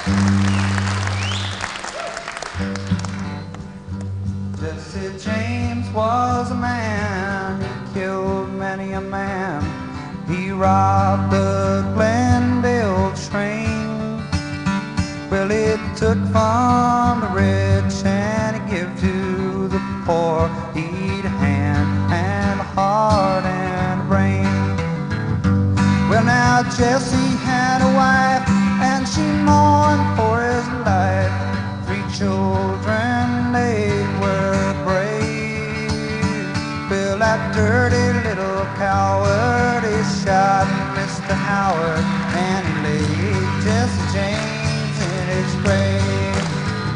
Jesse James was a man, he killed many a man. He robbed the Glendale train. Well, he took from the rich and he gave to the poor. He'd a hand and a heart and a brain. Well, now Jesse had a wife and she mourned for his life. 3 children, they were brave. Well, that dirty little coward, he shot Mr. Howard and he laid Jesse James in his grave.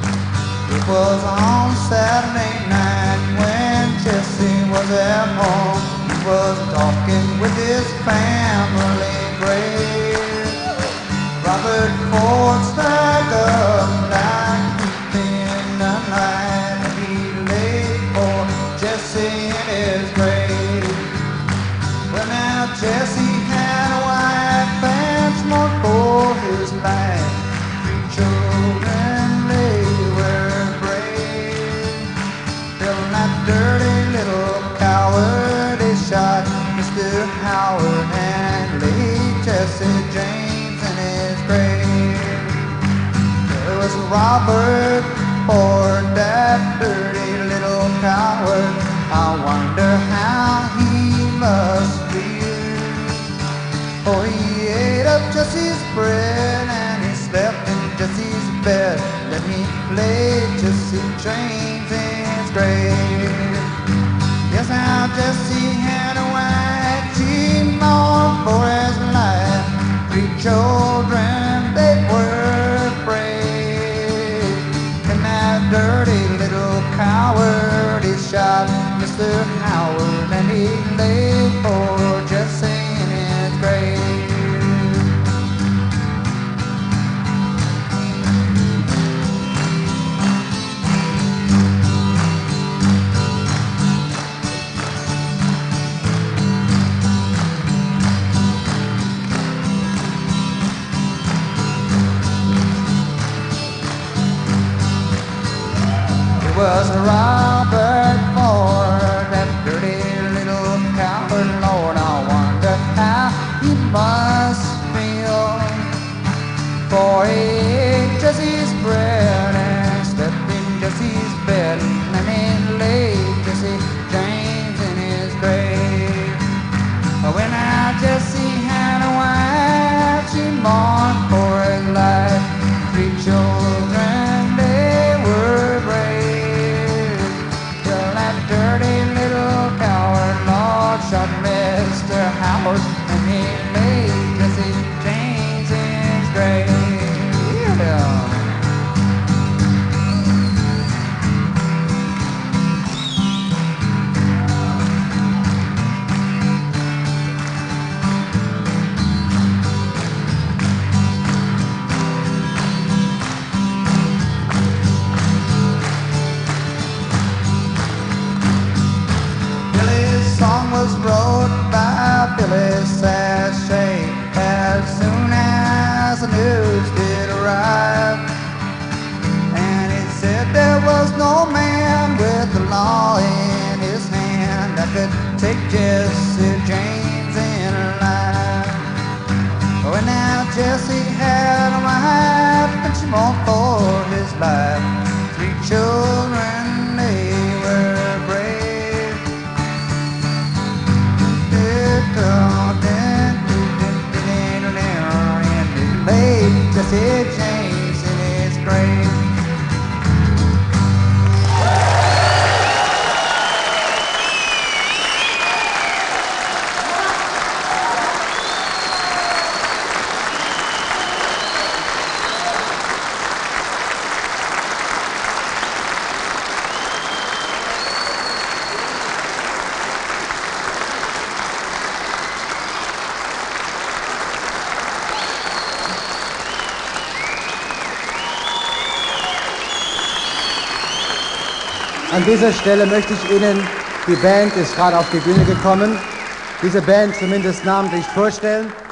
It was on Saturday night when Jesse was at home. He was talking with his family grave. Robert Ford staggered like in the night. He laid for Jesse in his grave. Well, now Jesse had a wife and smoked for his life. 3 children, they were brave. Till that dirty little coward, he shot Mr. Howard and laid Jesse James in his grave. There was Robert Ford, that dirty little coward. I wonder how he must feel. Oh, he ate up Jesse's bread and he slept in Jesse's bed. Then he laid Jesse James in his grave. Yes, now Jesse had a wife, she mourned for his life. 3 children, they were brave. And that dirty little coward, he shot Mr. Howard and he laid for Jesse in his grave. It was Robert Ford, that dirty little coward. Lord, I wonder how he must feel. For he ate Jesse's bread and slept in Jesse's bed, and then laid Jesse James in his grave. When now Jesse had a wife, she mourned for his life. 3 children, they were brave. Till that dirty little coward, Lord, shot Mr. Howard and he laid Jesse James in his grave. Yeah. Billy's song was wrote by Billy Sashay as soon as the news did arrive. And he said there was no man with the law in his hand that could take Jesse James in alive. Oh, and now Jesse had a wife and she mourned for his life. 3 children, they were brave. Laid Jesse James in his grave. An dieser Stelle möchte ich Ihnen, die Band ist gerade auf die Bühne gekommen, diese Band zumindest namentlich vorstellen.